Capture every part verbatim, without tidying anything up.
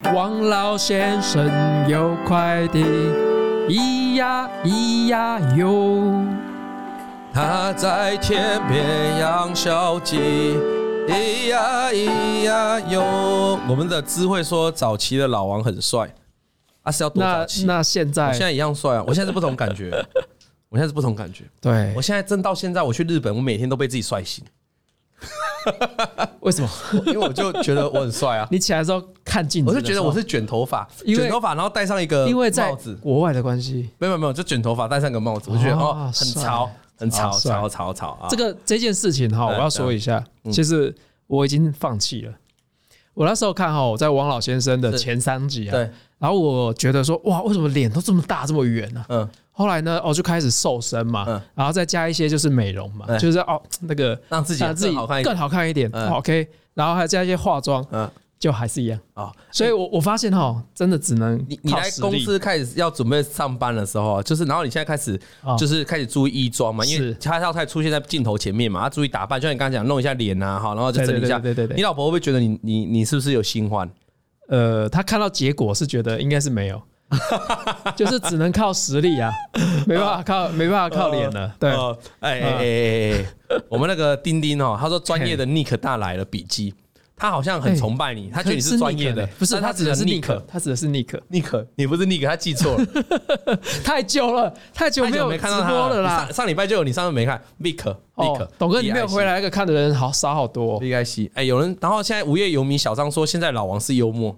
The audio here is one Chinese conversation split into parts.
王老先生有快递，咿呀咿呀哟。 他在天边养小鸡，咿呀咿呀哟。我们的智慧说，早期的老王很帅，啊是要多早期？ 那那现在， 我现在一样帅啊！我现在是不同感觉，我现在是不同感觉。 对， 我现在真到现在，我去日本，我每天都被自己帅醒。 为什么？ 因为我就觉得我很帅啊！ 你起来的时候看镜子， 我就觉得我是卷头发，卷头发，然后戴上一个帽子， 因为在国外的关系， 没有没有，就卷头发，戴上个帽子，我就觉得哦，很潮，很潮，潮潮潮啊！ 这个这件事情哈，我要说一下，其实我已经放弃了。我那时候看哈，我在王老先生的前三集啊，对，然后我觉得说，哇，为什么脸都这么大这么圆呢？嗯。后来呢，我就开始瘦身嘛，嗯、然后再加一些就是美容嘛，嗯、就是哦那个让自己更好看一点， 更好看一点、嗯、，OK， 然后还加一些化妆，嗯，就还是一样啊、哦。所以我我发现哈，真的只能你你来公司开始要准备上班的时候，就是然后你现在开始就是开始注意衣装嘛，因为他要开始出现在镜头前面嘛，要注意打扮，就像你刚刚讲弄一下脸啊，好，然后就整理一下。对对 对, 对, 对, 对，你老婆会不会觉得你你你是不是有新欢？ 呃，她看到结果是觉得应该是没有。就是只能靠实力啊，没办法靠，没办法靠脸了。对， 哎哎哎哎，我们那个丁丁哦，他说专业的 Nick 大来了笔记，他好像很崇拜你，他觉得你是专业的， 不是他指的是 Nick， 他指的是 Nick，Nick， 你不是 Nick， 他记错了， 太久了，太久没有看到他了啦。 上上礼拜就有，你上次没看 Nick，Nick， 董哥你没有回来，那个看的人好少好多。 B I C， 哎，有人，然后现在无业游民小张说，现在老王是幽默。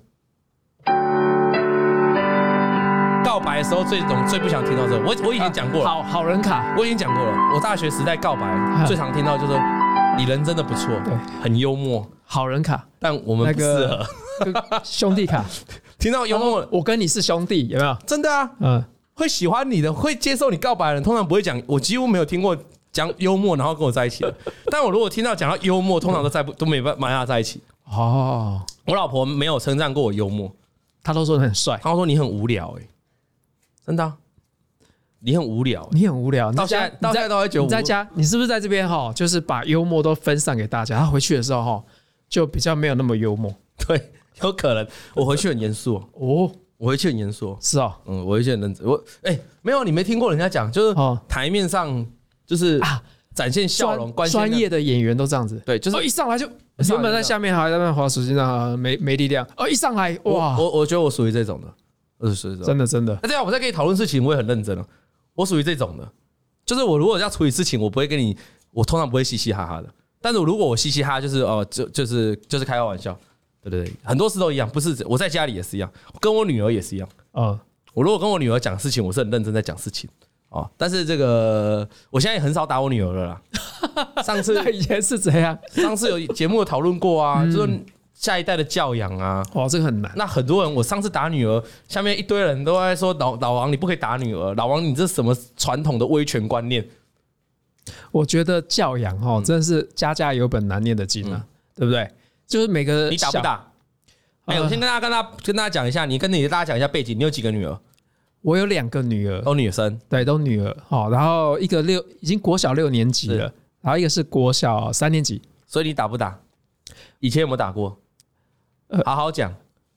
告白的时候最最不想听到这个，我我以前讲过了， 好好人卡， 我已经讲过了。我大学时代告白最常听到就是你人真的不错，对，很幽默， 好人卡， 但我们不适合兄弟卡。 听到幽默， 我跟你是兄弟，有没有？ 真的啊，嗯，会喜欢你的，会接受你告白的人，通常不会讲。我几乎没有听过讲幽默然后跟我在一起的。但我如果听到讲到幽默，通常都在都没办法在一起。哦，我老婆没有称赞过我幽默， 她都说你很帅， 她说你很无聊，哎。真的、啊，你很无聊， 你很无聊。 到现在，到现在都还觉得你在家，你是不是在这边哈？就是把幽默都分散给大家。他回去的时候哈，就比较没有那么幽默。 对，有可能。我回去很严肃哦，我回去很严肃。 是啊， 嗯，我回去很认真。我哎、欸，没有，你没听过人家讲，就是台面上就是展现笑容，关专业的演员都这样子。 对，就是、 哦、一上来就原本在下面还在那滑手机上没没力量，哦，一上来哇， 我我觉得我属于这种的。 真的真的， 那这样我在跟你讨论事情，我也很认真了。我属于这种的，就是我如果要处理事情，我不会跟你，我通常不会嘻嘻哈哈的。但是如果我嘻嘻哈，就是哦，就就是就是开个玩笑，对对对，很多事都一样，不是我在家里也是一样，跟我女儿也是一样。嗯，我如果跟我女儿讲事情，我是很认真在讲事情哦。但是这个我现在也很少打我女儿了啦。上次那以前是怎样？ 上次有节目有讨论过啊，嗯、就是。下一代的教养啊， 哇，这个很难。 那很多人，我上次打女儿，下面一堆人都在说老老王你不可以打女儿，老王你这什么传统的威权观念？ 我觉得教养哈，真的是家家有本难念的经啊，嗯、对不对？就是每个你打不打？哎、欸，我先跟大家跟大家跟大家讲一下，你跟你大家讲一下背景，你有几个女儿？ 我有两个女儿， 都女生，对， 都女儿。好，然后一个六已经国小六年级了，然后一个是国小三年级。 所以你打不打？以前有没有打过？好好讲，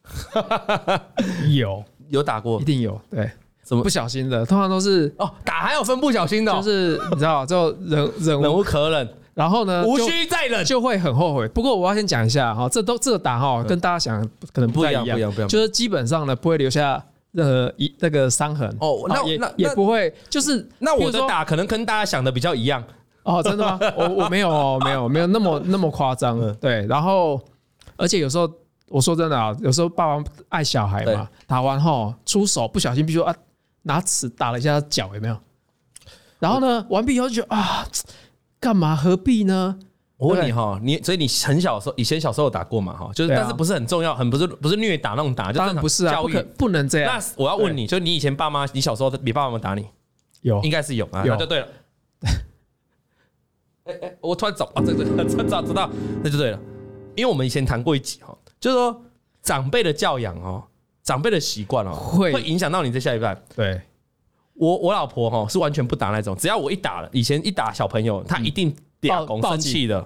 有有打过， 一定有。对， 怎么不小心的？通常都是哦，打还有分不小心的、哦， 就是你知道，就忍忍忍无可忍， 然后呢， 无需再忍， 就会很后悔。不过我要先讲一下哈，这都这个打哈，跟大家想可能不太一样， 不一样，不一样， 就是基本上呢不会留下任何一那个伤痕哦。那也那也不会，就是那我的打可能跟大家想的比较一样哦，真的吗？我我没有哦，没有没有那么那么夸张。对，然后而且有时候。我说真的啊，有时候爸爸爱小孩嘛，打完后出手不小心，比如说啊，拿尺打了一下脚，有没有？然后呢，完毕以后就觉得啊，干嘛何必呢？ 我问你哈，你所以你很小的时候，以前小时候有打过嘛哈？就是，但是不是很重要，很不是不是虐打那种打， 当然不是啊，不可不能这样。 那我要问你，就你以前爸妈，你小时候你爸爸有没有打你？ 有， 应该是有啊，那就对了。哎哎，我突然找啊，这这这找知道，那就对了，因为我们以前谈过一集哈。就是说，长辈的教养哦，长辈的习惯哦，会会影响到你在下一代。 对， 我我老婆哈是完全不打那种，只要我一打了，以前一打小朋友，她一定嗲公生气的，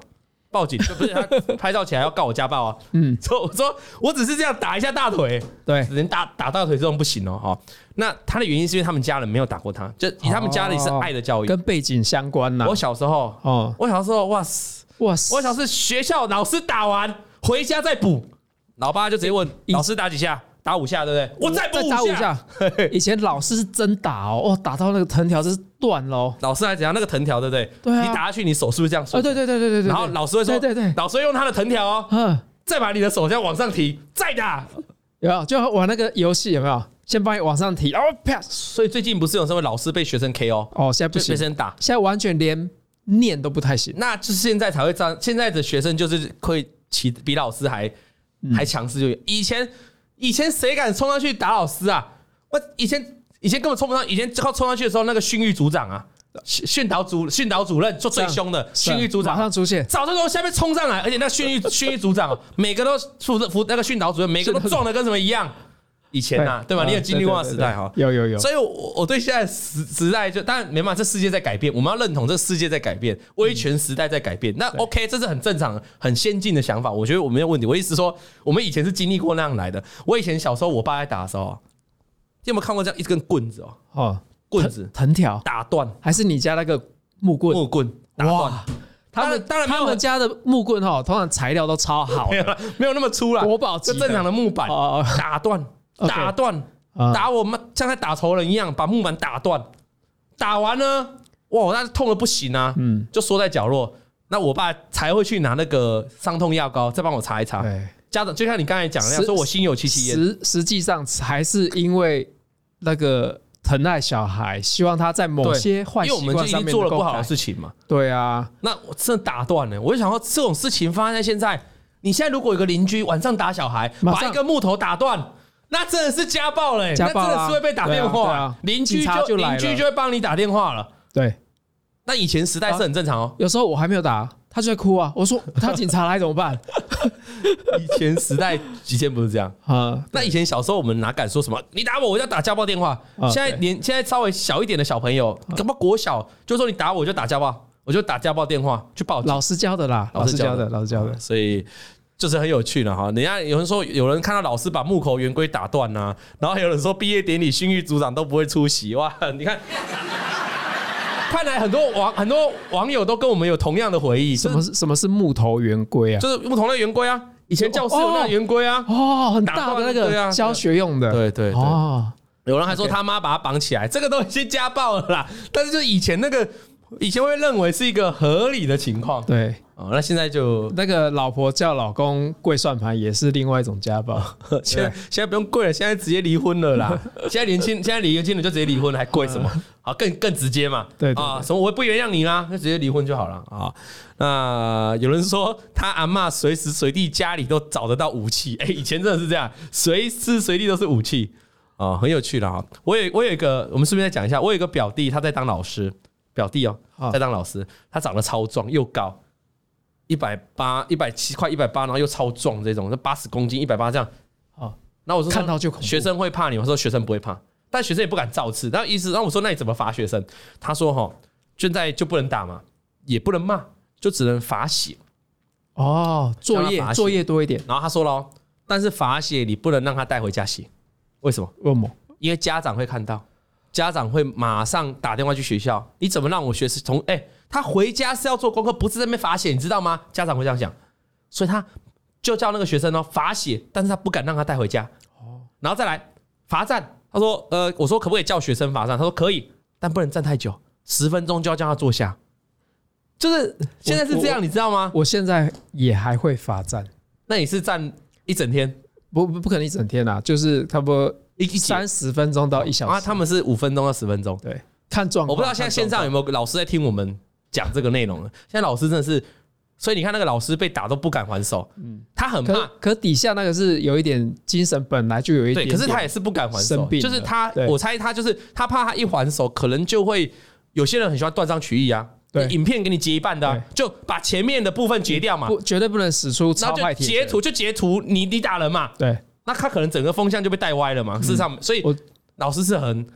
报警，不是他拍照起来要告我家暴啊。嗯，说我说我只是这样打一下大腿， 对， 连打打大腿这种不行哦。哈，那他的原因是因为他们家人没有打过他，就以他们家里是爱的教育， 跟背景相关呐。 我小时候，哦，我小时候，哇塞，哇塞，我小时候学校老师打完回家再补，老爸就直接问老师打几下。打五下，对不对？我再补五下。 以前老师是真打哦，哦，打到那个藤条就是断喽。 老师还怎样？那个藤条，对不对？ 对啊。 你打下去，你手是不是这样？ 哦，对对对对对对。 然后老师会说， 对对对， 老师会用他的藤条哦，嗯，再把你的手这样往上提，再打。 有没有？就玩那个游戏有没有？先帮你往上提，然后啪。 所以最近不是有什么老师被学生 K O？ 哦，现在不行， 学生打， 现在完全连念都不太行。 那就是现在才会这样，现在的学生就是会比比老师还还强势，就以前。以前谁敢冲上去打老师啊？我以前以前根本冲不上，以前靠冲上去的时候，那个训育组长啊，训导主训导主任做最凶的训育组长马上出现， 早就从下面冲上来，而且那个训育训育组长每个都负责服那个训导主任，每个都壮的跟什么一样。以前呐、啊，对吧？你有经历过的时代哈， 有有有。 所以我，我对现在时时代就当然没办法，这世界在改变，我们要认同这个世界在改变，威权时代在改变。那 OK， 这是很正常、很先进的想法，我觉得我没有问题。我意思说，我们以前是经历过那样来的。我以前小时候，我爸在打的时候，你有没有看过这样一根棍子哦？哦，棍子藤条打断， 还是你家那个木棍？ 木棍打断。 他们当然他们家的木棍哈，通常材料都超好， 没有那么粗啦， 国宝级就正常的木板打断，打断。打我们像在打仇人一样，把木板打断。打完呢，哇，那痛的不行啊，嗯，就缩在角落。那我爸才会去拿那个伤痛药膏，再帮我擦一擦。家长就像你刚才讲的那样，说我心有戚戚焉。 实实际上还是因为那个疼爱小孩，希望他在某些坏习惯上面，因为我们就已经做了不好的事情嘛。 对啊， 那我真的打断了。我就想说，这种事情发生在现在，你现在如果有个邻居晚上打小孩，把一根木头打断。那真的是家暴了、欸， 家暴啊、 那真的是会被打电话，邻、啊啊、居就邻居就会帮你打电话了。 对， 那以前时代是很正常哦。 啊、有时候我还没有打，他就在哭啊。我说他警察来怎么办？ 以前时代以前不是这样啊。那以前小时候我们哪敢说什么？你打我，我就打家暴电话。啊、现在年现在稍微小一点的小朋友，搞不好国小就说你打我就打家暴，我就打家暴电话去报警。 老师教的啦，老师教的，老师教的， 所以。就是很有趣了哈，人家有人说有人看到老师把木口圆规打断呐、啊，然后还有人说毕业典礼训育组长都不会出席哇，你看，看来很多网很多网友都跟我们有同样的回忆。 什么是什么是木头圆规啊？ 就是木头的圆规啊，以前教室有那个圆规啊， 哦，很大的那个教学用的， 对对对。哦，有人还说他妈把他绑起来，这个都已经家暴了啦。但是就以前那个。以前会认为是一个合理的情况， 对， 哦，那现在就那个老婆叫老公跪算盘也是另外一种家暴。 现在现在不用跪了，现在直接离婚了啦。现在年轻现在年轻人就直接离婚了，还跪什么？好，更更直接嘛。 对啊，什么我会不原谅你啦，就直接离婚就好了啊。那有人说他阿嬷随时随地家里都找得到武器，哎，以前真的是这样，随时随地都是武器啊，很有趣的哈。我有我有一个，我们顺便再讲一下，我有一个表弟，他在当老师。表弟哦，在当老师，他长得超壮又高，一百八、一百七，快一百八，然后又超壮，这种，八十公斤、一百八这样。哦，那我说看到就恐怖， 学生会怕你，我说学生不会怕，但学生也不敢造次。然后意思，然后我说那你怎么罚学生？他说哈，现在就不能打嘛，也不能骂，就只能罚写。 哦，作业作业多一点。 然后他说了，但是罚写你不能让他带回家写，为什么？ 为什么？ 因为家长会看到。家长会马上打电话去学校，你怎么让我学生从哎、欸，他回家是要做功课，不是在那边罚写，你知道吗？家长会这样想，所以他就叫那个学生哦罚写，但是他不敢让他带回家。哦，然后再来罚站，他说呃，我说可不可以叫学生罚站？他说可以，但不能站太久，十分钟就要叫他坐下。就是现在是这样，你知道吗？ 我现在也还会罚站， 那你是站一整天？ 不不不可能一整天啊，就是差不多。三十分钟到一小时啊，他们是五分钟到十分钟， 对，看状况。 我不知道现在线上有没有老师在听我们讲这个内容了。现在老师真的是，所以你看那个老师被打都不敢还手，嗯，他很怕。 可, 可底下那个是有一点精神，本来就有一点对，可是他也是不敢还手，就是他，我猜他就是他怕他一还手，可能就会有些人很喜欢断章取义啊。对，影片给你截一半的、啊，就把前面的部分截掉嘛， 不绝对不能使出超派铁拳， 截图就截图，你你打人嘛， 对。 那他可能整个风向就被带歪了嘛，事实上，所以老师是很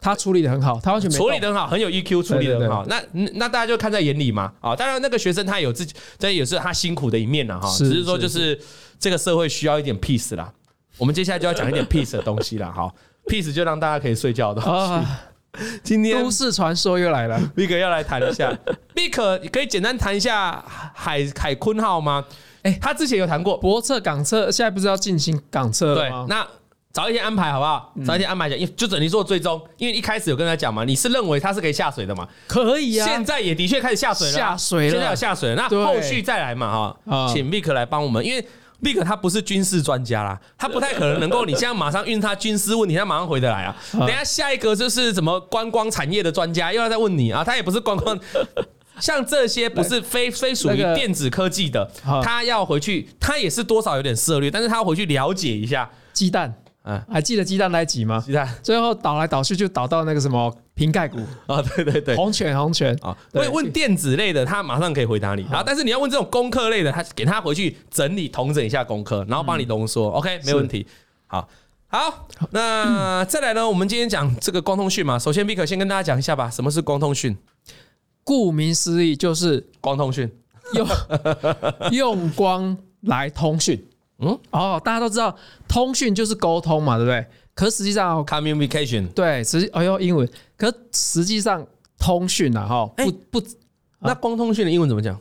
他处理的很好，他完全没处理的很好，很有 E Q， 处理的很好。那那大家就看在眼里嘛啊！当然那个学生他有自己，这也是他辛苦的一面了哈。只是说就是这个社会需要一点 peace 啦。我们接下来就要讲一点 peace 的东西啦。好 ，peace 就让大家可以睡觉的东西。啊、今天都市传说又来了 ，Vic 要来谈一下。Vic 可以简单谈一下海海鲲号吗？哎、欸，他之前有谈过泊测港测，现在不是要进行港测了吗？ 对，那早一天安排好不好？早一天安排一下，因为就等于做追踪，因为一开始有跟他讲嘛，你是认为他是可以下水的嘛？ 可以啊， 现在也的确开始下水了， 下水了， 现在有下水了，那后续再来嘛哈，请 Vic 来帮我们，因为 Vic 他不是军事专家啦，他不太可能能够你现在马上运他军事问题，他马上回得来啊。等一下下一个就是什么观光产业的专家又要再问你啊，他也不是观光。像这些不是非非属于电子科技的，他要回去，他也是多少有点涉猎，但是他要回去了解一下鸡蛋。嗯，还记得鸡蛋那一集吗？ 鸡蛋最后倒来倒去就倒到那个什么瓶盖股啊，对对对， 红犬红犬啊。 问问电子类的，他马上可以回答你。然后，但是你要问这种工科类的，他给他回去整理统整一下功课，然后帮你浓缩。嗯、OK， 没问题。好，好，那再来呢？我们今天讲这个光通讯嘛。首先 ，Vic 先跟大家讲一下吧，什么是光通讯？ 顾名思义，就是光通讯， 用用光来通讯。嗯，哦，大家都知道通讯就是沟通嘛，对不对？可实际上 communication 对，实际哎呦英文，可实际上通讯啊，哈，不不， 那光通讯的英文怎么讲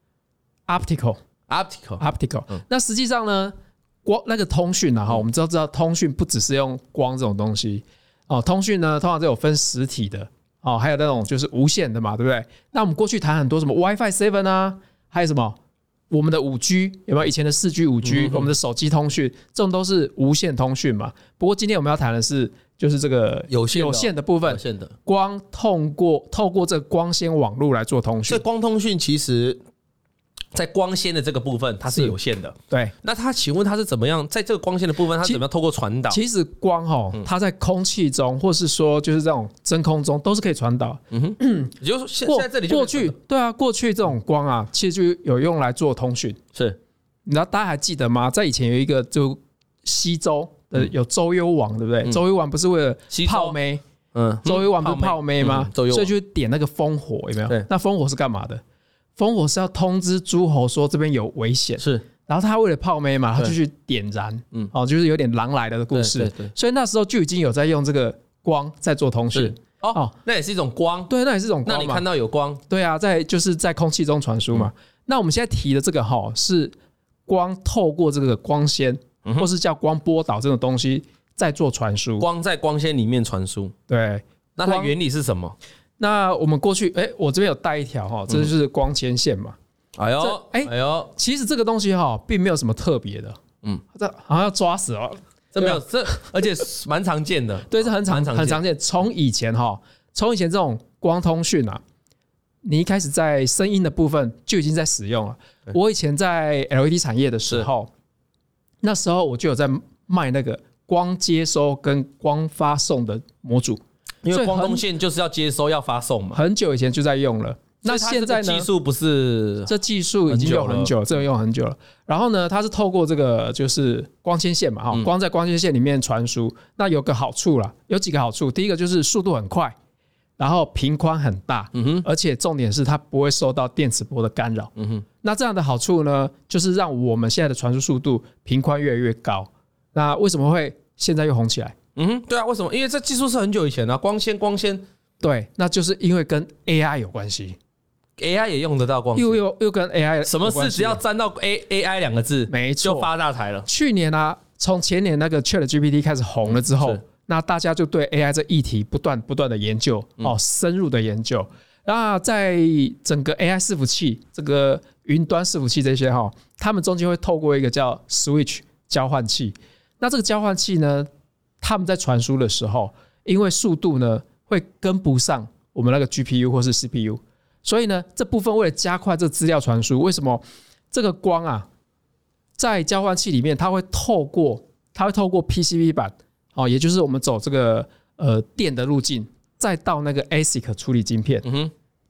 ？optical optical optical、嗯。那实际上呢，光那个通讯啊，哈，我们都知道通讯不只是用光这种东西哦，通讯呢通常都有分实体的哦，还有那种就是无线的嘛，对不对？那我们过去谈很多什么 WiFi 七 啊，还有什么？我们的 五 G 有没有以前的 四 G、五 G，、嗯、我们的手机通讯，这种都是无线通讯嘛。不过今天我们要谈的是，就是这个有线的、哦、 有线的部分， 有线的光通过透过这个光纤网络来做通讯。 这光通讯其实，在光纤的这个部分，它是有线的。对，那它请问它是怎么样，在这个光纤的部分，它怎么样透过传导？ 其实光哈、哦，它在空气中，或是说就是这种真空中，都是可以传导。嗯哼，也就是现现在这里就过去对啊，过去这种光啊，其实就有用来做通讯。 是， 你知道大家还记得吗？在以前有一个就西周的有周幽王，对不对？嗯、周幽王不是为了泡妹，嗯，周幽王不是泡妹吗？嗯、所以就点那个烽火，有没有？那烽火是干嘛的？烽火是要通知诸侯说这边有危险，是。然后他为了泡妹嘛，他就去点燃，嗯，哦，就是有点狼来了的故事。对对对，所以那时候就已经有在用这个光在做通讯。 哦，那也是一种光。 对，那也是一种光嘛。 那你看到有光？ 对啊，在就是在空气中传输嘛。嗯、那我们现在提的这个哈，是光透过这个光纤，嗯、或是叫光波导这种东西在做传输。 光在光纤里面传输。 对， 那它原理是什么？ 那我们过去，哎，我这边有带一条哈，这就是光纤线嘛。 哎呦，哎哎呦， 其实这个东西哈，并没有什么特别的。嗯，这好像要抓死哦。 这没有，这而且蛮常见的。 对，这很常很常见。从以前哈，从以前这种光通讯啊，你一开始在声音的部分就已经在使用了。我以前在 L E D 产业的时候，那时候我就有在卖那个光接收跟光发送的模组。 因为光通线就是要接收要发送嘛， 很久以前就在用了。那现在呢？ 技术不是这技术已经用很久了，这个用很久了。然后呢，它是透过这个就是光纤线嘛，哈、嗯，光在光纤线里面传输。那有个好处啦，有几个好处。第一个就是速度很快，然后频宽很大，嗯哼，而且重点是它不会受到电磁波的干扰，嗯哼。那这样的好处呢，就是让我们现在的传输速度频宽越来越高。那为什么会现在又红起来？ 嗯哼，对啊，为什么？因为这技术是很久以前的、啊、光纤，光纤， 对，那就是因为跟 A I 有关系 ，A I 也用得到光纤， 又又又跟 A I 什么事只要沾到 A A I 两个字， 没错， 就发大财了。 去年啊，从前年那个 Chat G P T 开始红了之后，嗯、那大家就对 A I 这议题不断不断的研究，嗯、哦，深入的研究。那在整个 A I 伺服器、这个云端伺服器这些哈，他们中间会透过一个叫 Switch 交换器，那这个交换器呢？他们在传输的时候，因为速度呢会跟不上我们那个 G P U 或是 C P U， 所以呢这部分为了加快这个资料传输，为什么这个光啊在交换器里面它会透过它会透过 P C B 板，哦，也就是我们走这个呃电的路径，再到那个 A S I C 处理晶片，嗯哼，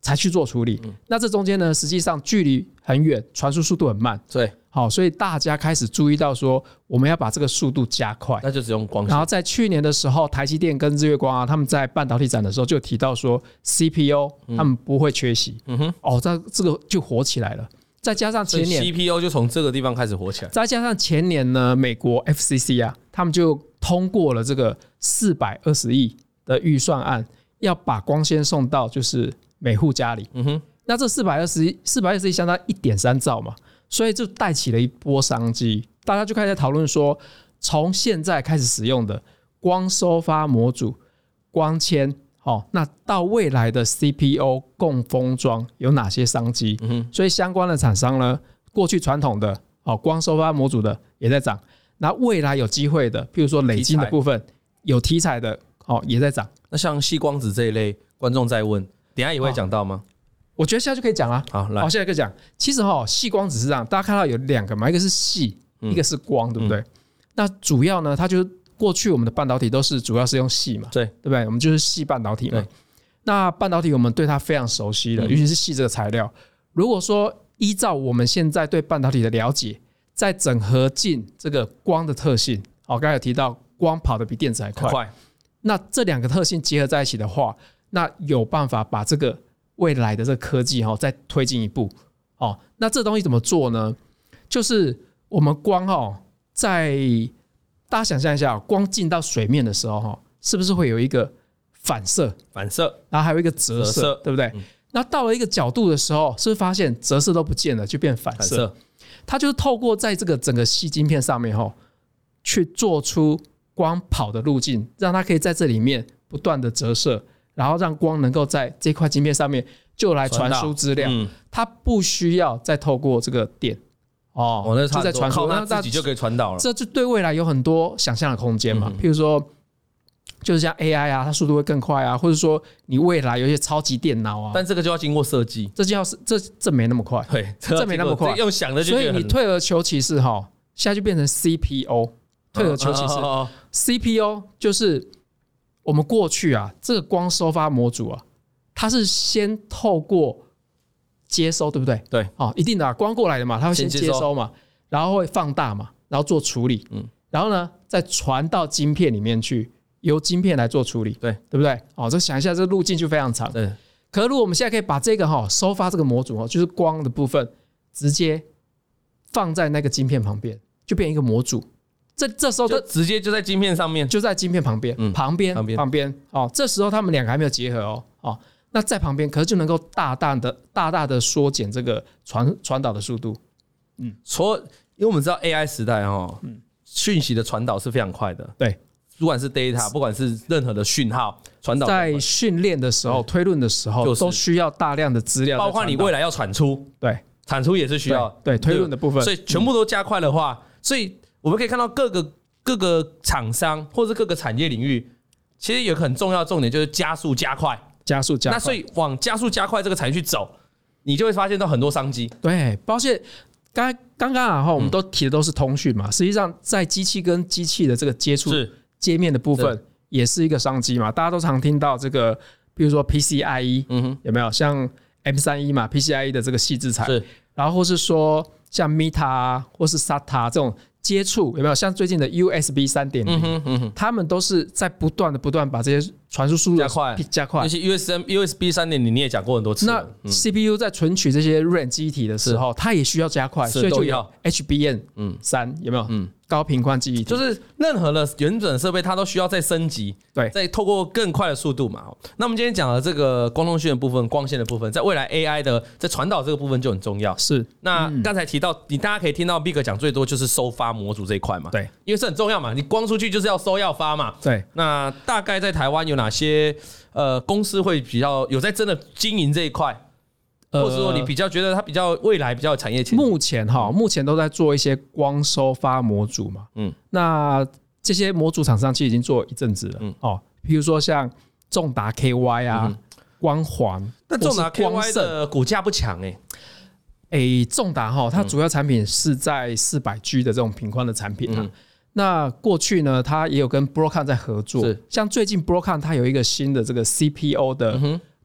才去做处理。嗯、那这中间呢，实际上距离很远，传输速度很慢。 对， 好，所以大家开始注意到说，我们要把这个速度加快。 那就只用光纤。 然后在去年的时候，台积电跟日月光啊，他们在半导体展的时候就提到说 ，C P U 他们不会缺席。嗯哼，哦，这这个就火起来了。再加上前年 C P U 就从这个地方开始火起来。 再加上前年呢，美国 F C C 啊，他们就通过了这个四百二十亿的预算案，要把光纤送到就是每户家里。嗯哼，那这四百二十亿，四百二十亿相当 一点三兆嘛，所以就带起了一波商机。大家就开始讨论说，从现在开始使用的光收发模组、光纤。哦，那到未来的 C P U 共封装有哪些商机？嗯、所以相关的厂商呢，过去传统的哦光收发模组的也在涨，那未来有机会的，譬如说累积的部分有题材的哦也在涨。 那像矽光子这一类，观众在问，等一下也会讲到吗？ 哦？我觉得现在就可以讲啊。 好，来， 好，现在可以讲。其实哈、哦，矽光子是这样，大家看到有两个嘛，一个是矽，一个是光，嗯、对不对？嗯、那主要呢，它就是。过去我们的半导体都是主要是用矽嘛， 对， 对不对？我们就是矽半导体嘛。那半导体我们对它非常熟悉了，嗯、尤其是矽这个材料。如果说依照我们现在对半导体的了解，再整合进这个光的特性，哦，刚才有提到光跑得比电子还快，快那这两个特性结合在一起的话，那有办法把这个未来的这个科技哈、哦、再推进一步。哦，那这东西怎么做呢？就是我们光哦在大家想象一下，光进到水面的时候，是不是会有一个反射？ 反射， 然后还有一个折射，折射对不对？嗯、那到了一个角度的时候，是不是发现折射都不见了，就变反射？反射它就是透过在这个整个矽晶片上面，去做出光跑的路径，让它可以在这里面不断的折射，然后让光能够在这块晶片上面就来传输资料。嗯、它不需要再透过这个电。哦， 哦，那就在传输， 那自己就可以传导了。 这就对未来有很多想象的空间嘛。嗯、譬如说，就是像 A I 啊，它速度会更快啊，或者说你未来有一些超级电脑啊。 但这个就要经过设计， 这就要这这没那么快， 对， 这没那么快。 用想的就觉得， 所以你退而求其次哈，现在就变成 C P U， 退而求其次。哦、C P U 就是我们过去啊，这个光收发模组啊，它是先透过接收，对不对？ 对， 哦，一定的、啊，光过来的嘛，它会先接收嘛，然后会放大嘛，然后做处理，嗯，然后呢，再传到晶片里面去，由晶片来做处理， 对， 对不对？哦，这想一下，这路径就非常长。对，可是如果我们现在可以把这个哈、哦、收发这个模组哦，就是光的部分，直接放在那个晶片旁边，就变一个模组。这这时候就直接就在晶片上面， 就在晶片旁边，嗯、旁边旁边旁边哦，这时候他们两个还没有结合哦，哦。那在旁边，可是就能够大大的、大大的缩减这个传传导的速度。 嗯，说，因为我们知道 A I 时代哦，嗯，讯息的传导是非常快的。 对， 不管是 data， 不管是任何的讯号传导， 在训练的时候、推论的时候，都需要大量的资料， 包括你未来要产出， 对， 产出也是需要对推论的部分。 所以全部都加快的话，所以我们可以看到各个各个厂商或者各个产业领域，其实有个很重要的重点就是加速加快。 加速加快， 那所以往加速加快这个产业去走，你就会发现到很多商机。 对，包括刚刚刚啊哈，我们都提的都是通讯嘛，嗯、实际上在机器跟机器的这个接触界面的部分，也是一个商机嘛。大家都常听到这个，比如说 P C I E， 嗯哼，有没有像 M 三 一 嘛 ？P C I E 的这个细制材，是，然后或是说像 M I T A 啊，或是 S A T A 这种。接触有没有像最近的 U S B 三点零，他们都是在不断的不断把这些传输速度加快加快。 尤其 U S B 三点零你也讲过很多次。 那 C P U 在存取这些 RAM 记忆体的时候，它也需要加快，所以就有 H B M 三有没有？嗯，高频宽记忆体， 就是任何的原本设备它都需要再升级，对，再透过更快的速度嘛。那我们今天讲的这个光通讯的部分、光线的部分，在未来 A I 的在传导这个部分就很重要。 是， 那刚才提到，你大家可以听到 Big 讲最多就是收发模组这一块嘛， 对， 因为这很重要嘛，你光出去就是要收要发嘛， 对。 那大概在台湾有哪些呃公司会比较有在真的经营这一块？或者说你比较觉得它比较未来比较有产业前景？ 目前哈，目前都在做一些光收发模组嘛，嗯，那这些模组厂商其实已经做一阵子了，嗯，哦，比如说像重达 K Y 啊、嗯、光环， 但重达 K Y 的股价不强哎、 欸，哎，重达哈，它主要产品是在四百 G 的这种频宽的产品啊。嗯、那过去呢，它也有跟 Broadcom 在合作，像最近 Broadcom 它有一个新的这个 C P U 的。嗯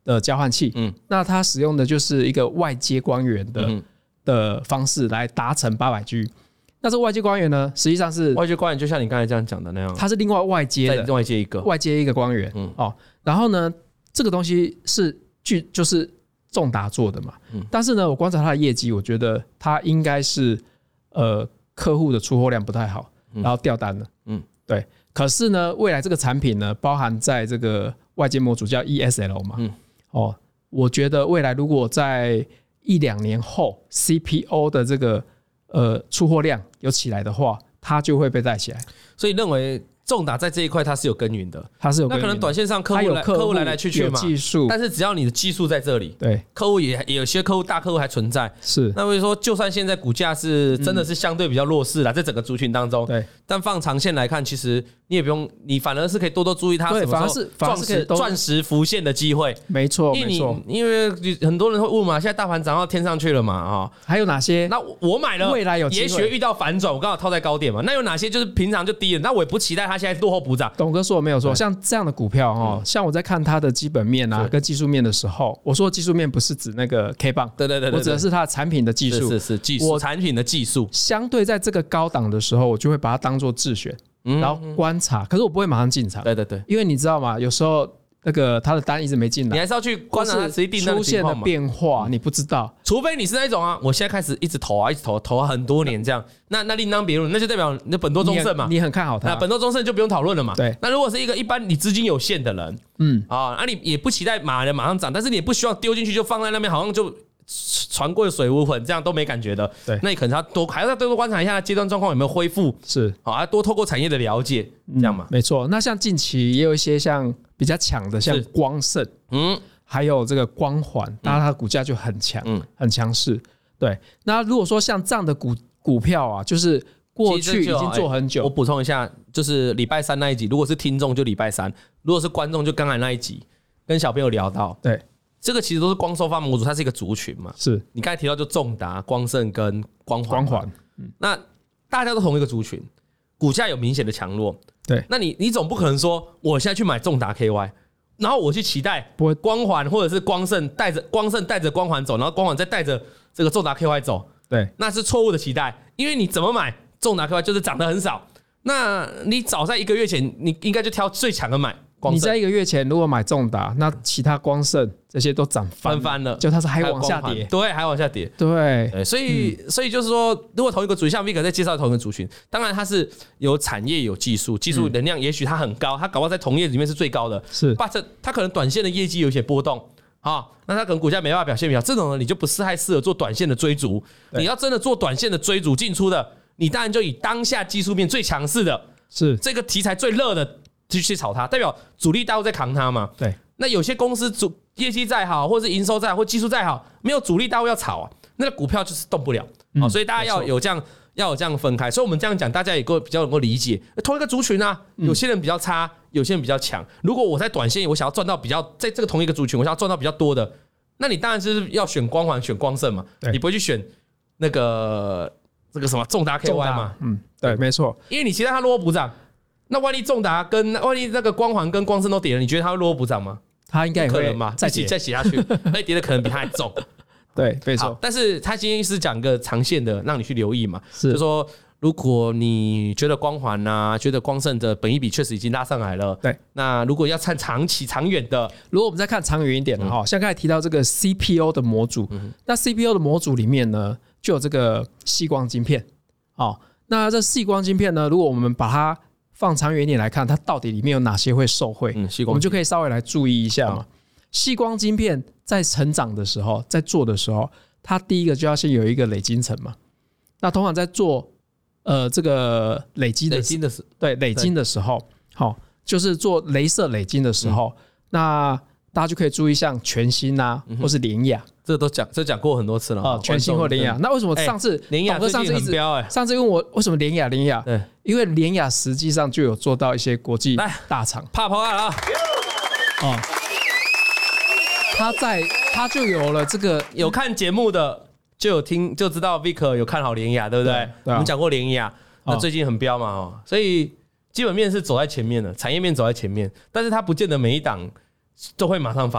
的交换器， 嗯， 那它使用的就是一个外接光源的、嗯、的方式来达成八百 G。那这个外接光源呢，实际上是外接光源，就像你刚才这样讲的那样， 它是另外外接的， 外接一个外接一个光源，嗯哦，然后呢，这个东西是据就是重达做的嘛，嗯，但是呢，我观察它的业绩，我觉得它应该是呃客户的出货量不太好，然后掉单了，嗯，对。可是呢，未来这个产品呢，包含在这个外接模组叫 E S L 嘛，嗯，哦，我觉得未来如果在一两年后 C P O 的这个呃，出货量有起来的话，它就会被带起来。 所以认为重达在这一块它是有耕耘的， 它是有耕耘的。 那可能短线上客户来客户来来去去嘛， 技术， 但是只要你的技术在这里， 对， 客户也也有些客户大客户还存在， 是。 那会说，就算现在股价是真的是相对比较弱势啦，在整个族群当中， 对， 但放长线来看，其实你也不用，你反而是可以多多注意它什么时候钻石钻石浮现的机会。 没错，没错， 因为很多人会问嘛，现在大盘涨到天上去了嘛，啊， 还有哪些？ 那我买了， 未来有也许遇到反转，我刚好套在高点嘛。那有哪些就是平常就低了？那我也不期待它现在落后补涨。 董哥说的没有错，像这样的股票哈，像我在看它的基本面啊跟技术面的时候，我说的技术面不是指那个 K 棒， 对对对， 我指的是它的产品的技术， 是是技术，产品的技术。 相对在这个高档的时候，我就会把它当做自选，然后观察，可是我不会马上进场， 对对对， 因为你知道吗？有时候那个他的单一直没进来， 你还是要去观察它实际订单出现的变化，你不知道。 除非你是那种啊，我现在开始一直投啊，一直投，投很多年这样，那那另当别论，那就代表你本多终胜嘛， 你很看好它， 那本多终胜就不用讨论了嘛。 对， 那如果是一个一般你资金有限的人，嗯啊，那你也不期待马上马上涨，但是你也不希望丢进去就放在那边，好像就船过水无痕，这样都没感觉的。 对， 那你可能要多还要再多观察一下阶段状况有没有恢复， 是好， 啊，多透过产业的了解，这样嘛、 嗯。没错。那像近期也有一些像比较强的，像光盛，嗯，还有这个光环，当然它的股价就很强，嗯，很强势。对，那如果说像这样的股股票啊，就是过去已经做很久。 我补充一下，就是礼拜三那一集，如果是听众就礼拜三，如果是观众就刚才那一集，跟小朋友聊到， 对。 这个其实都是光收发模组，它是一个族群嘛。 是你刚才提到就重达、光盛跟光环， 光环， 嗯，那大家都同一个族群，股价有明显的强弱。 对， 那你你总不可能说我现在去买重达 K Y， 然后我去期待光环或者是光盛带着光盛带着光环走，然后光环再带着这个重达 K Y 走， 对， 那是错误的期待，因为你怎么买重达 K Y 就是涨得很少。那你早在一个月前，你应该就挑最强的买。 你在一个月前如果买重达，那其他光盛这些都涨翻翻了， 就它是还往下跌， 对，还往下跌， 对， 对，所以、嗯、所以就是说，如果同一个族群，像 Vic 在介绍同一个族群，当然它是有产业有技术，技术能量也许它很高，它搞不好在同业里面是最高的， 是 ，but 它可能短线的业绩有一些波动。好，那它可能股价没办法表现比较，这种人你就不是太适合做短线的追逐。你要真的做短线的追逐进出的，你当然就以当下技术面最强势的， 是这个题材最热的。去去炒它，代表主力大户在扛它嘛？ 对。 那有些公司主业绩再好，或是营收再好，或技术再好，没有主力大户要炒啊，那个股票就是动不了。嗯、所以大家要有这样，要有这样分开。所以我们这样讲，大家也够比较能够理解。同一个族群啊，有些人比较差，有些人比较强。如果我在短线，我想要赚到比较在这个同一个族群，我想要赚到比较多的，那你当然就是要选光环、选光盛嘛。你不会去选那个这个什么重达 K Y 嘛？ 嗯，对，没错。 因为你期待它落后补涨。那万一重达跟万一那个光环跟光盛都跌了，你觉得它会落后补涨吗？ 它应该也会嘛，再跌再跌下去，那跌的可能比它还重。 对，没错。 但是他今天是讲个长线的，让你去留意嘛。是，就说如果你觉得光环啊，觉得光盛的本益比确实已经拉上来了， 对。 那如果要看长期、长远的， 如果我们再看长远一点的哈，像刚才提到这个 C P O 的模组，那 C P O 的模组里面呢，就有这个矽光晶片。哦，那这矽光晶片呢，如果我们把它放长远一点来看，它到底里面有哪些会受惠？嗯，我们就可以稍微来注意一下嘛。矽光晶片在成长的时候，在做的时候，它第一个就要先有一个累积层嘛。那通常在做呃这个累积的累积的时对累积的时候，好、哦，就是做雷射累积的时候，嗯、那大家就可以注意像全新啊，嗯、或是联亚。 这都讲，这讲过很多次了啊、 呃。全新或联亚，那为什么上次联亚上次一直标上次问我为什么联亚联亚？对，因为联亚实际上就有做到一些国际大厂， 怕跑啊！ 哦，他在他就有了这个有看节目的就有听就知道 Vic 有看好联亚，对不对？对对啊、我们讲过联亚，那最近很标嘛哦，所以基本面是走在前面的，产业面走在前面，但是它不见得每一档都会马上发动。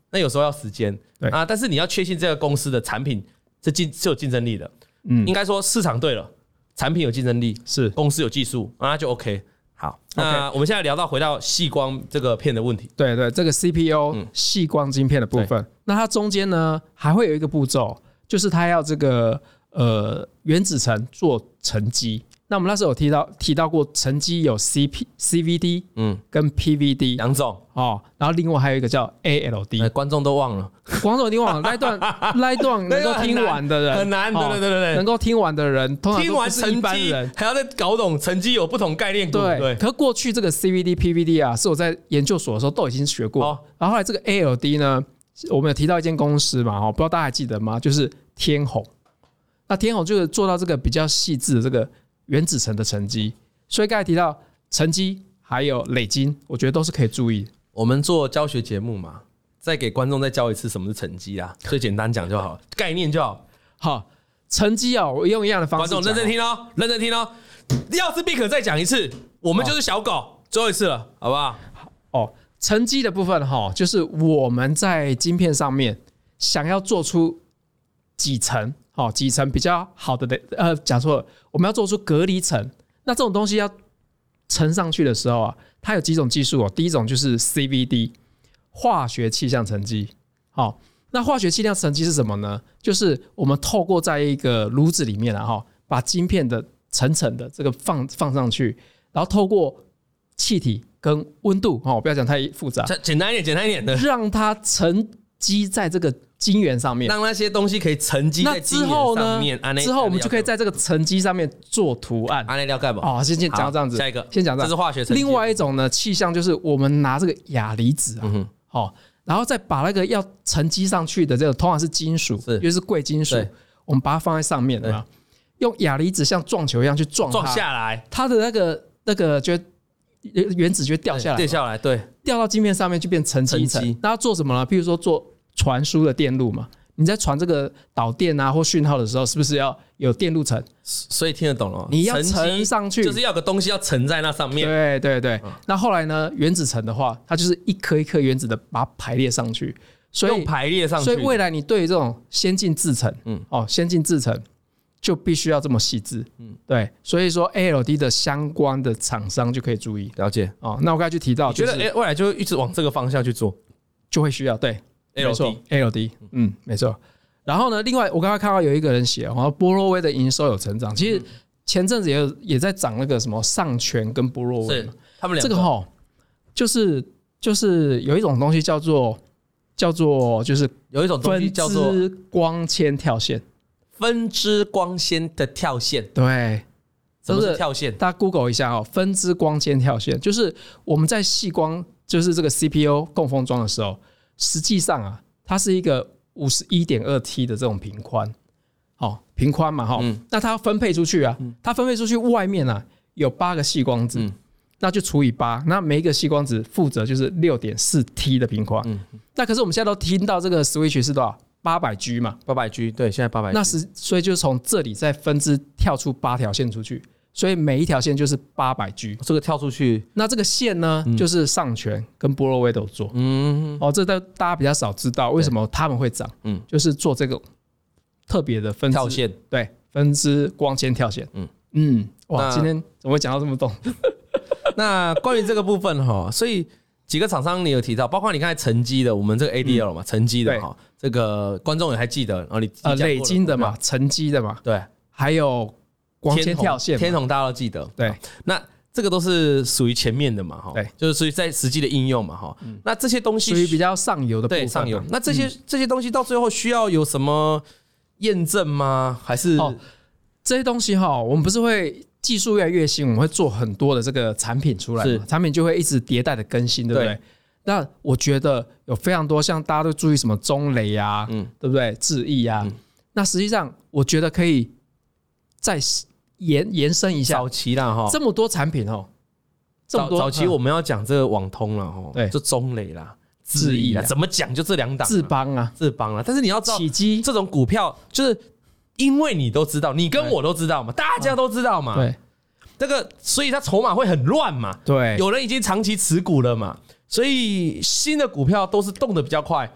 那有时候要时间啊，但是你要确信这个公司的产品是竞是有竞争力的，嗯，应该说市场对了，产品有竞争力， 是公司有技术，那就 OK。好，那我们现在聊到回到矽光这个片的问题， 对对，这个 C P U 矽光晶片的部分，那它中间呢还会有一个步骤，就是它要这个呃原子层做沉积。那我们那时候有提到提到过，沉积有 C P C V D 嗯跟 P V D 两种哦，然后另外还有一个叫 A L D， 观众都忘了， 观众一定忘了那一段那一段能够听完的人很难，对对对对， 能够听完的人，通常听完沉积还要再搞懂沉积有不同概念股， 对。可是过去这个 C V D P V D 啊，是我在研究所的时候都已经学过，然后后来这个 A L D 呢，我们有提到一间公司嘛，不知道大家还记得吗？就是天弘。那天弘就是做到这个比较细致的这个原子层的沉积，所以刚才提到沉积还有累积，我觉得都是可以注意。 我们做教学节目嘛，再给观众再教一次什么是沉积啊，最简单讲就好，概念就好。 好，沉积啊，我用一样的方式讲。 观众认真听哦，认真听哦。要是 Bick 再讲一次，我们就是小狗，最后一次了，好不好？ 哦，沉积的部分哈，就是我们在晶片上面想要做出几层。哦，几层比较好的呃，讲错了，我们要做出隔离层。那这种东西要沉上去的时候啊，它有几种技术哦。第一种就是 C V D 化学气象沉积。好，那化学气象沉积是什么呢？就是我们透过在一个炉子里面啊，哈，把晶片的层层的这个放放上去，然后透过气体跟温度，哦，不要讲太复杂， 简单一点，简单一点的， 让它沉积在这个晶圆上面， 让那些东西可以沉积在晶圆上面。 那之后呢？之后我们就可以在这个沉积上面做图案。 安内要干嘛？ 哦，先先讲这样子。 下一个， 先讲这样。 这是化学沉积。 另外一种呢，气象就是我们拿这个亚离子啊，嗯哦，然后再把那个要沉积上去的这个，通常是金属，因为是贵金属，我们把它放在上面啊，用亚离子像撞球一样去撞它， 撞下来， 它的那个那个就原子就会掉下来， 掉下来，对， 掉到晶片上面就变沉积层。那要做什么呢？譬如说做传输的电路嘛，你在传这个导电啊或讯号的时候，是不是要有电路层？ 所以听得懂了， 你要沉上去， 就是要有个东西要沉在那上面。 对对对。嗯、那后来呢，原子层的话，它就是一颗一颗原子的把它排列上去，所以用排列上去。 所以未来你对于这种先进制程，嗯，哦，先进制程就必须要这么细致，嗯，对。所以说 A L D 的相关的厂商就可以注意了解哦。那我刚才就提到， 你觉得哎，未来就一直往这个方向去做， 就会需要对。 L D L D， 嗯，没错。然后呢，另外我刚刚看到有一个人写，哦，波若威的营收有成长。其实前阵子也有也在涨那个什么上全跟波若威， 他们两个这个哈，就是就是有一种东西叫做叫做就是有一种东西叫做分支光纤跳线， 分支光纤的跳线， 对， 什么是跳线？ 大家 Google 一下哦，分支光纤跳线就是我们在矽光就是这个 C P U 供封装的时候。实际上啊，它是一个 五十一点二 T 的这种频宽，哦，频宽嘛，哈、嗯，那它要分配出去啊，它分配出去外面啊有八个矽光子，嗯、那就除以八，那每一个矽光子负责就是 六点四 T 的频宽，嗯、那可是我们现在都听到这个 switch 是多少？八百 G 嘛， 八百 G， 对，现在八百 G， 那是所以就从这里再分支跳出八条线出去。所以每一条线就是八百 G， 这个跳出去， 那这个线呢，嗯、就是上全跟波若威都做。嗯，哦，这大家比较少知道为什么他们会涨。嗯，就是做这个特别的分支跳线， 对，分支光纤跳线。嗯嗯，哇，今天怎么会讲到这么懂？ 那关于这个部分哈，所以几个厂商你有提到，包括你刚才沉积的，我们这个 A D L 嘛，沉积的哈，这个观众也还记得，然后你呃累积的嘛，沉积的嘛， 对， 还有。光纤跳线， 天弘大家都记得， 对， 那这个都是属于前面的嘛，哈， 对， 就是属于在实际的应用嘛，哈，那这些东西属于比较上游的部分， 对，上游。那这些这些东西到最后需要有什么验证吗？还是这些东西哈，我们不是会技术越来越新，我们会做很多的这个产品出来嘛，产品就会一直迭代的更新，对不对？那我觉得有非常多，像大家都注意什么中磊啊，嗯，对不对？智毅啊，那实际上我觉得可以再延延伸一下， 早期啦哈， 这么多产品哦，这么多早期我们要讲这个网通了哈，对，就中磊啦、智毅啦，怎么讲就这两档， 智邦啊， 智邦啊，但是你要知道， 起基这种股票就是因为你都知道，你跟我都知道嘛，大家都知道嘛， 对， 这个所以它筹码会很乱嘛， 对， 有人已经长期持股了嘛，所以新的股票都是动得比较快。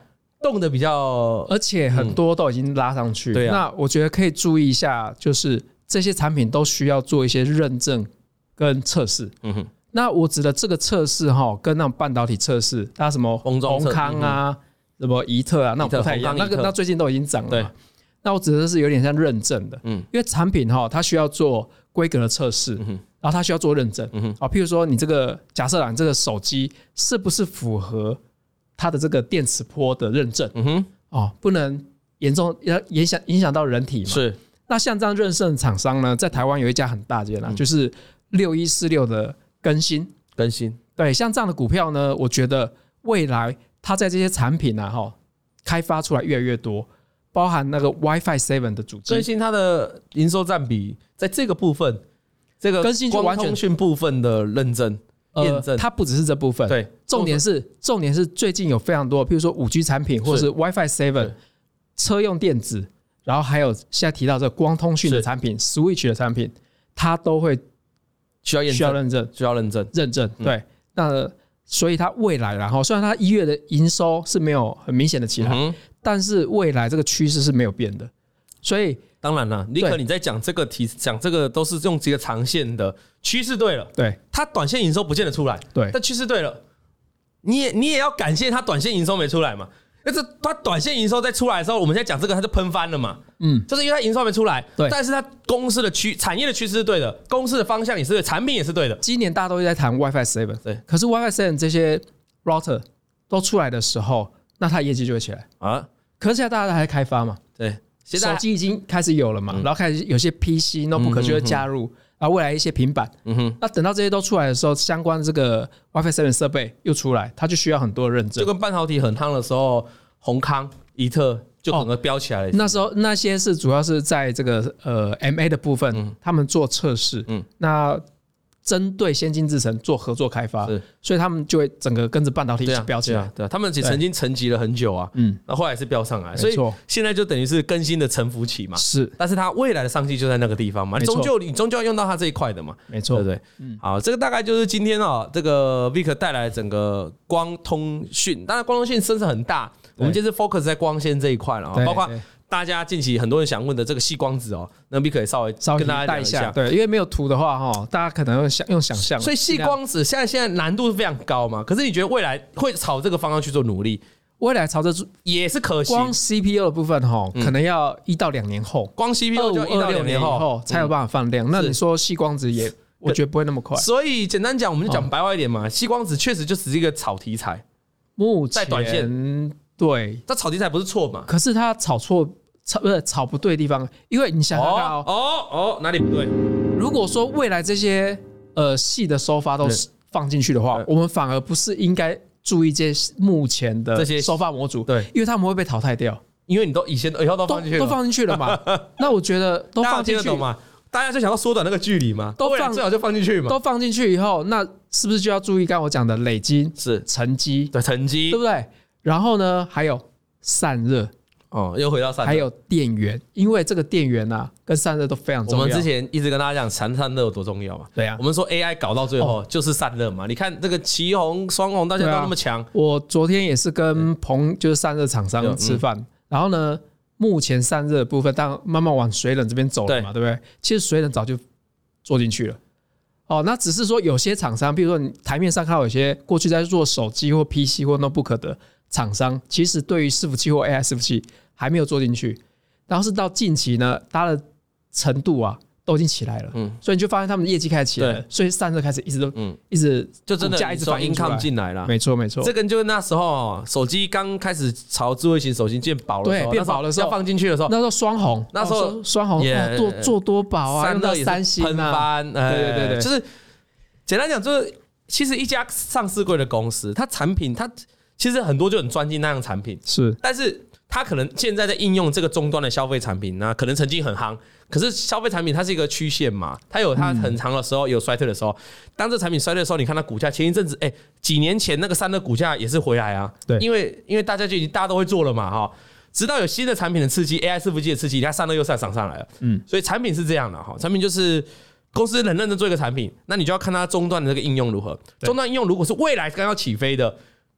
动的比较， 而且很多都已经拉上去。嗯对啊、那我觉得可以注意一下，就是这些产品都需要做一些认证跟测试。嗯哼。那我指的这个测试哈，跟那种半导体测试，它什么宏康啊、嗯、什么怡特啊，那种不太一样。那个那最近都已经涨了嘛。那我指的是有点像认证的，嗯，因为产品哈，它需要做规格的测试，嗯、然后它需要做认证，嗯啊，譬如说你这个假设啦，你这个手机是不是符合它的这个电磁波的认证，嗯哼，哦，不能严重影响影响到人体嘛。 是。 那像这样认证厂商呢，在台湾有一家很大间啦，嗯、就是六一四六的更新， 更新， 对，像这样的股票呢，我觉得未来它在这些产品啊，哈，开发出来越来越多。包含那个 WiFi 七 的主机， 更新它的营收占比，在这个部分，这个更新就完全通讯部分的认证、验证、 呃，它不只是这部分， 对， 重点是重点是最近有非常多，譬如说五 G 产品，或者是 WiFi 七 车用电子，然后还有现在提到这个光通讯的产品 ，Switch 的产品，它都会需要验证、 需要认证、 需要认证、 认证，对，嗯、那所以它未来然后虽然它一月的营收是没有很明显的起来。嗯，但是未来这个趋势是没有变的，所以当然了，尼克你在讲这个题，讲这个都是用这个长线的趋势对了， 对， 它短线营收不见得出来， 对， 但趋势对了，你也你也要感谢它短线营收没出来嘛，那这它短线营收在出来的时候，我们现在讲这个它就喷翻了嘛，嗯，就是因为它营收没出来，对，但是它公司的趋产业的趋势是对的，公司的方向也是对的，产品也是对的。 今年大家都在谈 WiFi 七，对，可是 WiFi 七这些 router 都出来的时候，那它业绩就会起来啊。可是现在大家还在开发嘛？ 对， 现在手机已经开始有了嘛，嗯、然后开始有些 P C、notebook 就会加入，嗯、然后未来一些平板，嗯哼，那等到这些都出来的时候，相关这个 WiFi 七设备又出来，它就需要很多的认证。 就跟半导体很夯的时候，宏康、怡特就可能飙起来了。 哦、那时候那些是主要是在这个呃 M A 的部分，嗯、他们做测试，嗯，那针对先进制程做合作开发，所以他们就会整个跟着半导体一起飙起来。对啊， 对啊，他们曾经沉寂了很久啊，嗯，那后来是飙上来，所以现在就等于是更新的沉浮期嘛。 是， 但是它未来的商机就在那个地方嘛，你终究你终究要用到它这一块的嘛， 没错， 对不对？嗯，好，这个大概就是今天啊，这个 Vic 带来整个光通讯，当然光通讯声势很大，我们今天是 focus 在光纤这一块了啊，包括。大家近期很多人想问的这个矽光子哦，那 Vic 可以稍微跟大家带一下， 对，因为没有图的话哈，大家可能会想用想象。 所以矽光子现在现在难度是非常高嘛，可是你觉得未来会朝这个方向去做努力？ 未来朝着也是可行。 光 C P U 的部分哈，可能要一到两年后， 光 C P U 就一到两年后才有办法放量。那你说矽光子也，我觉得不会那么快。 所以简单讲，我们就讲白话一点嘛，矽光子确实就只是一个炒题材， 目前在短线对， 它炒题材不是错嘛？ 可是它炒错。炒不是炒不对的地方，因为你想想看哦， 哦哦哪里不对？ 如果说未来这些呃细的收发都放进去的话，我们反而不是应该注意这些目前的这些收发模组，对，因为他们会被淘汰掉， 因为你都以前以后都放进去了， 都放进去了嘛。那我觉得都放进去懂吗？大家就想要缩短那个距离嘛，都放最好就放进去嘛， 都放进去以后，那是不是就要注意刚刚我讲的累积是沉积对沉积， 对不对？然后呢，还有散热。 哦，又回到散热， 还有电源，因为这个电源啊跟散热都非常重要。 我们之前一直跟大家讲散散热有多重要嘛， 对啊， 我们说 A I 搞到最后就是散热嘛。哦、你看这个奇鋐、双鋐，大家都那么强、啊。 我昨天也是跟朋就是散热厂商吃饭、嗯，然后呢，目前散热的部分，当然慢慢往水冷这边走了嘛， 对, 对不对？其实水冷早就做进去了。哦，那只是说有些厂商，比如说你台面上看到有些过去在做手机或 P C 或 notebook 的厂商，其实对于伺服器或 A I 伺服器还没有做进去，然后是到近期呢，它的程度啊都已经起来了，嗯，所以你就发现他们的业绩开始起来了，所以散热开始一直都，嗯，一直就真的一直反映出来进来了， 没错没错。 这个就是那时候手机刚开始朝智慧型手机变薄的时候， 对，变薄的时候要放进去的时候， 那时候双红， 那时候双红做做多薄啊，用到三星喷翻， 对对对对， 就是简单讲，就是其实一家上市柜的公司，它产品它其实很多就很专精那样产品， 是， 但是。它可能现在在应用这个终端的消费产品，那可能曾经很夯，可是消费产品它是一个曲线嘛，它有它很长的时候，有衰退的时候。当这产品衰退的时候，你看它股价，前一阵子，哎、欸，几年前那个散热股价也是回来啊，对，因为因为大家就已经大家都会做了嘛，哈，直到有新的产品的刺激 ，A I 伺服器的刺激，它散热又再涨上来了，嗯，所以产品是这样的哈，产品就是公司很认真做一个产品，那你就要看它终端的这个应用如何，终端应用如果是未来刚要起飞的。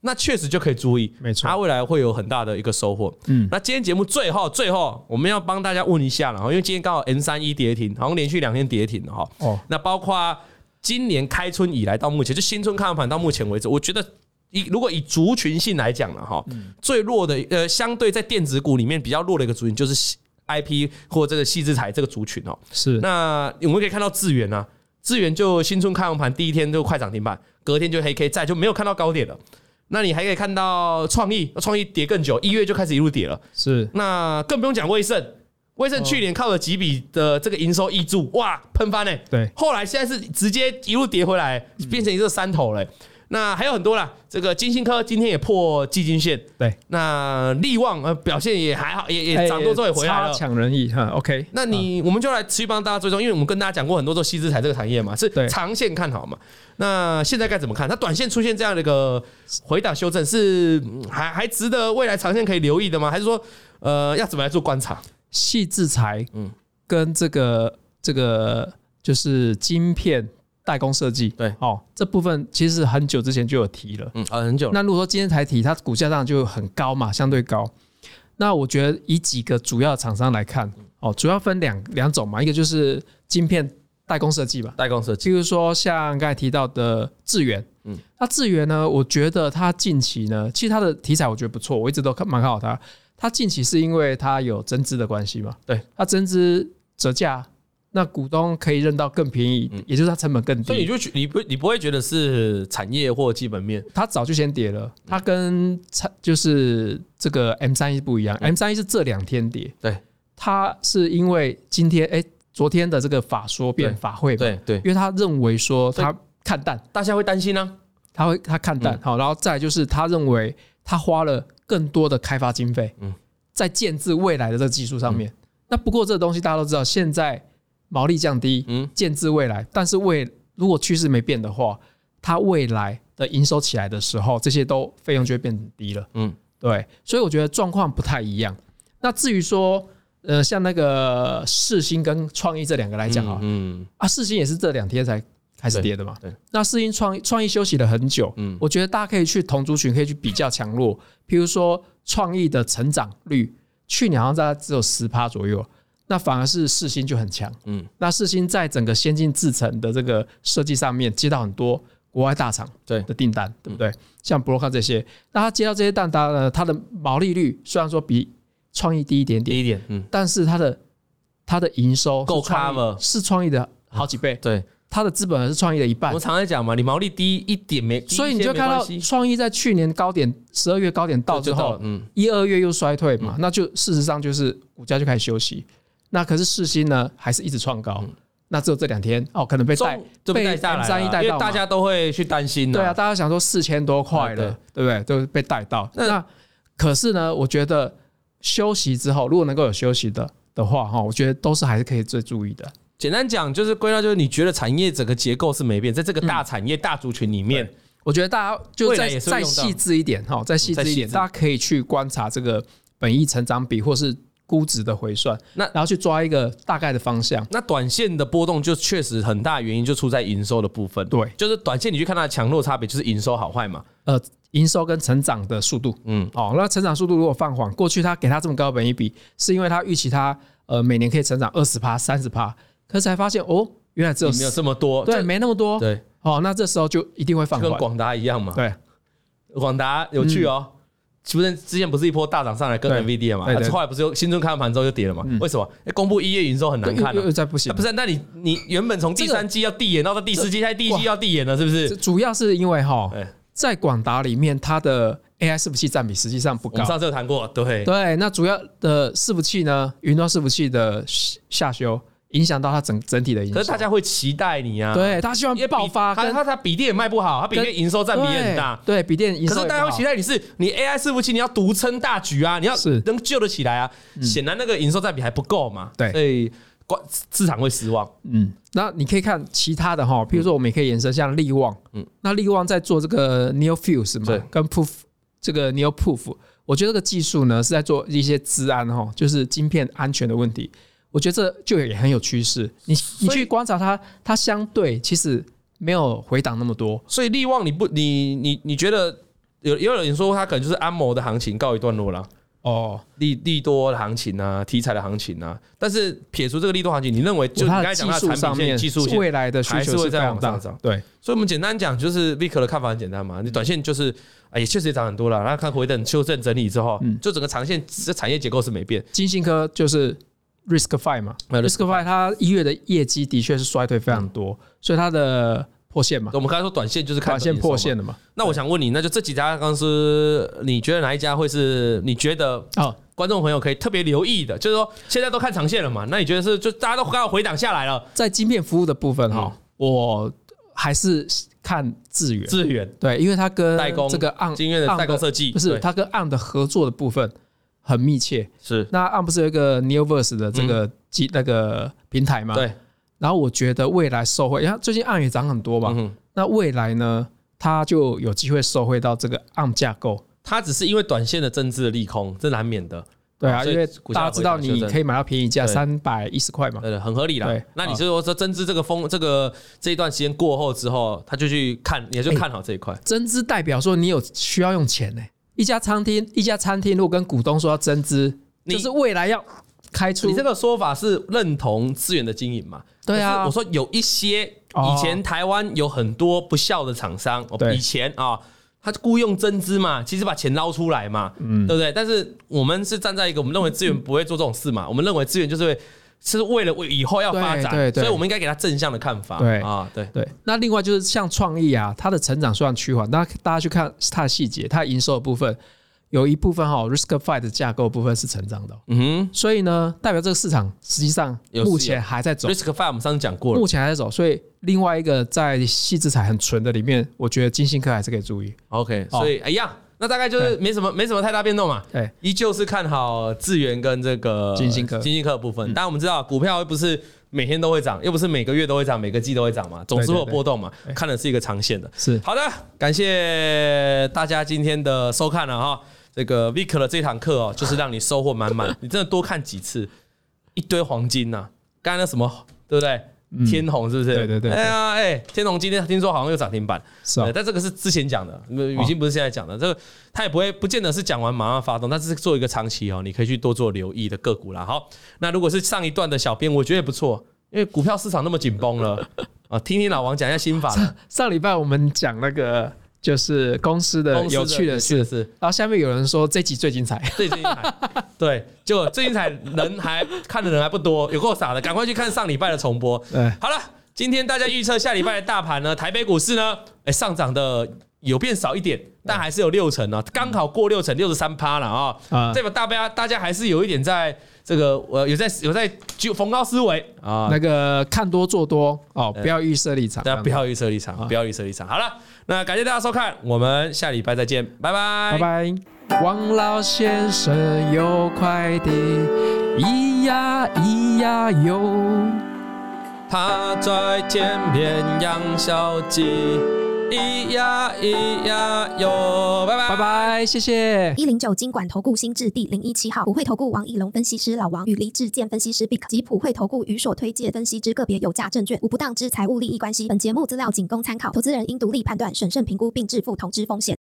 那确实就可以注意， 没错， 它未来会有很大的一个收获。嗯，那今天节目最后最后我们要帮大家问一下了，因为今天刚好 M 三十一 跌停，好像连续两天跌停了哈。哦，那包括今年开春以来到目前，就新春看盘到目前为止，我觉得以如果以族群性来讲了哈，最弱的呃，相对在电子股里面比较弱的一个族群就是 I P 或这个矽智财这个族群哦。 是， 那我们可以看到智原啊，智原就新春开盘第一天就快涨停板，隔天就黑 K 再就没有看到高点了。那你还可以看到创意，创意跌更久，一月就开始一路跌了。 是， 那更不用讲威盛，威盛去年靠了几笔的这个营收挹注，哇，喷翻嘞。 对， 后来现在是直接一路跌回来，变成一个山头了。那还有很多啦，这个金星科今天也破季均线。 对， 那力旺呃表现也还好，也也涨多之后也回来了， 差强人意哈。OK， 那你我们就来持续帮大家追踪，因为我们跟大家讲过很多做矽智财这个产业嘛，是长线看好嘛。那现在该怎么看？它短线出现这样的一个回档修正，是还还值得未来长线可以留意的吗？还是说呃要怎么来做观察？ 矽智财嗯跟这个这个就是晶片代工设计， 对哦，这部分其实很久之前就有提了， 嗯，啊，很久了。 那如果说今天才提，它股价上就很高嘛，相对高。那我觉得以几个主要厂商来看，哦，主要分两两种嘛，一个就是晶片代工设计吧， 代工设计， 譬如说像刚才提到的智原，嗯，那智原呢，我觉得它近期呢，其实它的题材我觉得不错，我一直都蛮看好它。它近期是因为它有增资的关系嘛， 对， 它增资折价。那股东可以认到更便宜，也就是它成本更低， 所以你就你不你不会觉得是产业或基本面， 它早就先跌了。它跟就是这个 M 三十一 不一样 ，M 三十一 是这两天跌， 对， 它是因为今天哎、欸、昨天的这个法说变法会嘛， 对对， 因为他认为说他看淡， 大家会担心啊， 他会他看淡，好、嗯，然后再来就是他认为他花了更多的开发经费，嗯，在建制未来的这个技术上面。嗯、那不过这个东西大家都知道，现在毛利降低，嗯，建制未来，但是未如果趋势没变的话，它未来的营收起来的时候，这些都费用就会变低了，嗯，对，所以我觉得状况不太一样。那至于说，呃，像那个世芯跟创意这两个来讲啊，嗯，啊，世芯也是这两天才开始跌的嘛，对，对那世芯创创意休息了很久，嗯，我觉得大家可以去同族群可以去比较强弱，譬如说创意的成长率，去年好像大概只有 百分之十 左右。那反而是世芯就很强，嗯，那世芯在整个先进制程的这个设计上面接到很多国外大厂的订单， 对, 对不对？嗯、像博洛克这些，那他接到这些订单呢，它的毛利率虽然说比创意低一点点， 低一点，嗯， 但是它的它的营收够 cover， 是创意的好几倍， 对， 它的资本是创意的一半。 我常在讲嘛，你毛利低一点没， 所以你就看到创意在去年高点十二月高点到之后，嗯，一二月又衰退嘛，嗯、那就事实上就是股价就开始休息。那可是世芯呢，还是一直创高。嗯、那只有这两天哦，可能被带被 M 三十一 带到，因为大家都会去担心。 对啊，大家想说四千多块了，对, 对不对？都被带到。那, 那可是呢，我觉得休息之后，如果能够有休息的的话，哈，我觉得都是还是可以最注意的。 简单讲，就是归纳，就是你觉得产业整个结构是没变，在这个大产业、嗯、大族群里面， 我觉得大家就再再细致一点哈，再细致一点，大家可以去观察这个本益成长比，或是估值的回算，那然后去抓一个大概的方向。 那短线的波动就确实很大，原因就出在营收的部分。 对， 就是短线你去看它的强弱差别，就是营收好坏嘛。 呃，营收跟成长的速度，嗯，哦，那成长速度如果放缓，过去它给它这么高的本益比，是因为它预期它呃每年可以成长 百分之二十、三十， 可是才发现哦，原来只有没有这么多， 对，没那么多， 对， 哦，那这时候就一定会放缓， 跟广达一样嘛。 对， 广达有趣哦。嗯不是之前不是一波大涨上来跟 NVIDIA 嘛，后来不是又新春开盘之后就跌了嘛？嗯、为什么？公布一月营收很难看、啊， 又再不行、啊。 不是，那你你原本从第三季要递延到到第四季，现在第一季要递延了，是不是？ 主要是因为哈，在广达里面，它的 A I 伺服器占比实际上不高。我们上次有谈过，对对。那主要的伺服器呢，云端伺服器的下修。影响到它整整体的营收， 可是大家会期待你啊， 对他希望爆发， 他他他笔电也卖不好，他笔电营收占比也很大， 对笔电营收， 可是大家会期待你是你 A I 伺服器你要独撑大局啊，你要能救得起来啊，显然那个营收占比还不够嘛， 对， 所以市场会失望。 嗯，那你可以看其他的哈，比如说我们也可以延伸像力旺，嗯，那力旺在做这个 NeoFuse 嘛，跟 Proof 这个 NeoProof， 我觉得这个技术呢是在做一些资安哈，就是晶片安全的问题。我觉得这就也很有趋势，你你去观察它，它相对其实没有回档那么多。 所以力旺你不你你你觉得有也有人说它可能就是安谋的行情告一段落了。 哦， 利利多的行情啊，题材的行情啊，但是撇除这个利多行情，你认为就你刚才讲的产品线、技术线， 未来的需求是在往上涨？ 对， 所以我们简单讲，就是 Vic 的看法很简单嘛，你短线就是哎，也确实也涨很多了，然后看回等修正整理之后，嗯、就整个长线这产业结构是没变。 金星科就是 RISC-V 嘛 ，RISC-V 它一月的业绩的确是衰退非常多，嗯、所以它的破线嘛， 我们刚才说短线就是看短线破线的嘛。 那我想问你，那就这几家公司，你觉得哪一家会是你觉得哦？观众朋友可以特别留意的，就是说现在都看长线了嘛，那你觉得是就大家都刚好回档下来了， 在晶片服务的部分哈、嗯，我还是看智原， 智原对，因为它跟代工这个 A R M 晶圆的代工设计， 不是它跟 A R M 的合作的部分很密切。 是， 那 A R M 不是有一个 Neoverse 的这个基、嗯、那个平台吗？ 对。 然后我觉得未来受惠，因为最近 A R M 也涨很多吧、嗯，那未来呢，它就有机会受惠到这个 A R M 架构。 它只是因为短线的增资的利空，这难免的。 对啊，因为大家知道你可以买到便宜价三百一十块嘛， 对对，很合理啦。 对， 那你是说这增资这个风这个这一段时间过后之后，他就去看，也就看好这一块。欸、 增资代表说你有需要用钱呢、欸。一家餐厅，一家餐厅如果跟股东说要增资，就是未来要开出。 你这个说法是认同资源的经营嘛？ 对啊， 我说有一些以前台湾有很多不孝的厂商，哦、以前啊。他雇用增资嘛，其实把钱捞出来嘛，嗯、对不对？但是我们是站在一个我们认为资源不会做这种事嘛，我们认为资源就是会是为了为以后要发展， 对对对， 所以我们应该给他正向的看法。 对啊，对对。那另外就是像创意啊，它的成长虽然趋缓，但大家去看它的细节，它的营收的部分有一部分哈 RISC-V 的架构部分是成长的、哦，嗯哼。所以呢，代表这个市场实际上目前还在走 RISC-V， 我们上次讲过了， 目前还在走，所以。另外一个在细资产很纯的里面，我觉得金星科还是可以注意。 OK， 所以一样、哎，那大概就是没什么没什么太大变动嘛。 对， 依旧是看好智原跟这个金星科金星科的部分。当然我们知道股票又不是每天都会涨，又不是每个月都会涨，每个季都会涨嘛，总是会有波动嘛。对对对，看的是一个长线的。 是好的，感谢大家今天的收看了哈。这个 Vic 的这堂课哦，就是让你收获满满。你真的多看几次，一堆黄金呐、啊。刚才那什么，对不对？天弘是不是？ 对对对。 哎呀，哎，天弘今天听说好像又涨停板， 是啊。 但这个是之前讲的，已经不是现在讲的。这个他也不会，不见得是讲完马上发动，但是做一个长期哦，你可以去多做留意的个股啦。好，那如果是上一段的小编，我觉得也不错，因为股票市场那么紧绷了啊，听听老王讲一下心法。 上上礼拜我们讲那个。就是公司的有趣的事， 是。 然后下面有人说这集最精彩， 最精彩，对，结果最精彩人还看的人还不多，有够傻的，赶快去看上礼拜的重播。对，好了，今天大家预测下礼拜的大盘呢，台北股市呢，哎，上涨的有变少一点，但还是有六成啊，刚好过六成，六十三趴了啊。啊，代表大家大家还是有一点在这个呃有在有在就逢高思维啊， 那个看多做多哦，不要预设立场， 大家不要预设立场，不要预设立场。好了。那感谢大家收看，我们下礼拜再见，拜拜， 拜拜。王老先生有快递，咿呀咿呀哟， 他在田边养小鸡，咿呀咿呀哟，拜拜， 拜拜，谢谢。 一零九金管投顾新字第零一七号，普惠投顾王奕龙分析师老王与黎志健分析师 Bic 及普惠投顾与所推介分析之个别有价证券无不当之财务利益关系。本节目资料仅供参考，投资人应独立判断、审慎评估并自负投资风险。